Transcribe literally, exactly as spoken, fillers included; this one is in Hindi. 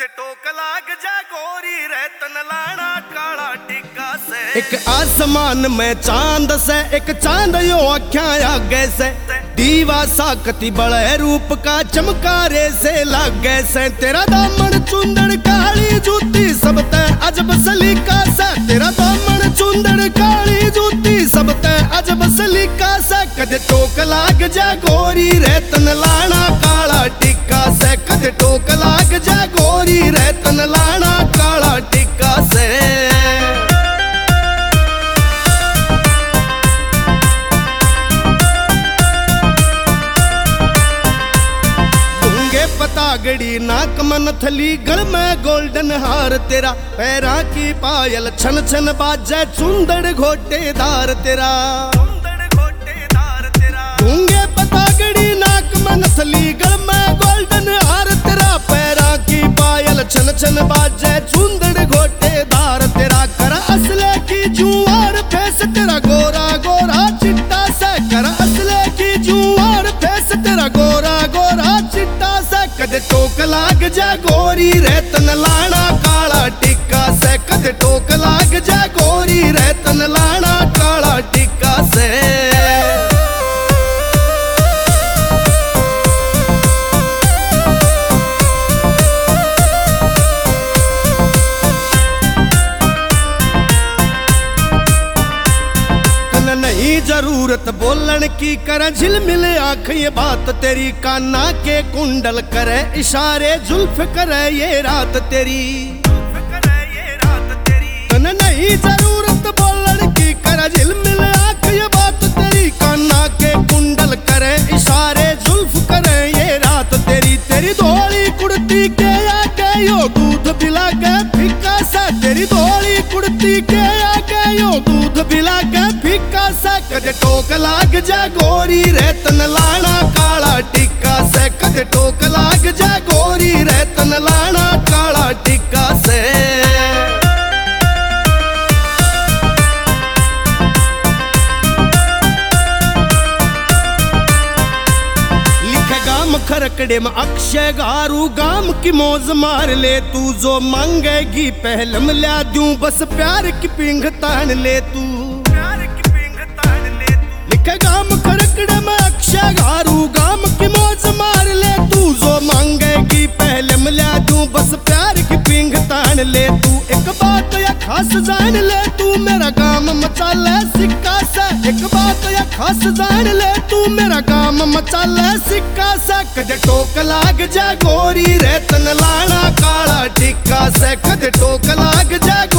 कदे टोक लाग जा गोरी रतन लाना काला टिक्का से। एक आसमान में चांद से एक चांद यो अख्या आगे से दीवा सा कति बड़े रूप का चमकारे से लागे से। तेरा दामन चुंदड़ काली जूती सब तय अजब सलीका से। तेरा दामन चुंदड़ काली जूती सब तय अजब सलीका से। कदे टोक लाग जा गोरी रतन लाना काला टिक्का से। कदे टोक लाग जा गोरी रतन लाना काला टिक्का से। पतागड़ी नाक मन थली गल में गोल्डन हार तेरा। पैरा की पायल छन छन बाजे चुंदड़ घोटेदार तेरा। गूंगे पतागड़ी नाक मन थली गल में गोल्डन हार तेरा। पैरा की पायल छन छन बाजे चुंदड़ घोटेदार तेरा। कर असले की जुआर फेस तेरा गोरा गोरा चिट्टा से। कर असले की जुआर फेस तेरा गोरा गोरा चिट्टा से। कदे टोक लाग जा गोरी रतन लाना काला टिक्का से। कदे टोक लाग जा गोरी रतन लाना काला टिक्का से। नहीं जरूरत बोलन की कर झिलमिल आंख ये बात तेरी। काना के कुंडल करे इशारे जुल्फ करे ये रात तेरी। तन नहीं जरूरत बोलन की कर झिलमिल आंख ये बात तेरी। काना के कुंडल करे इशारे जुल्फ करे ये रात तेरी। तेरी धोली कुर्ती के आगे यो दूध पिला के फीका सा। तेरी धोली कुर्ती के आगे यो दूध पिला के फीका सा। कदे टोक लाग जा गोरी रतन लाना काला टिक्का से। कदे टोक लाग जा गोरी रतन लाना काला टिक्का से। खरकड़े में अक्षय गारू गाम की मौज मार ले तू। जो मांगेगी पहल मिला दूं बस प्यार की पिंग तान ले तू। प्यार की पिंग तान ले तू। लिखे गाम खरकड़े में अक्षय गारू गाम की मौज मार ले तू। जो मांगेगी पहल मिला दूं बस प्यार की पिंग तान ले तू। एक बात या खास जान ले तू मेरा काम मचा ले सिक्का से। एक बात या खास जान ले तू मेरा काम मचा ले सिक्का से। कदे टोक लाग जा गोरी रतन लाना काला टिक्का से। कदे टोक लाग जा